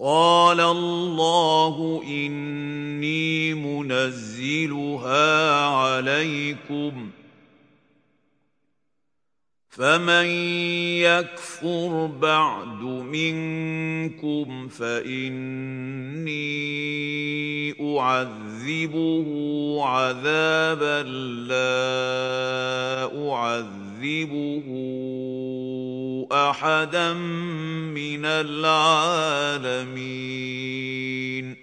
قال الله إني منزلها عليكم فمن يكفر بعد منكم فإني أعذبه عذابا لا أعذبه أحدا من العالمين.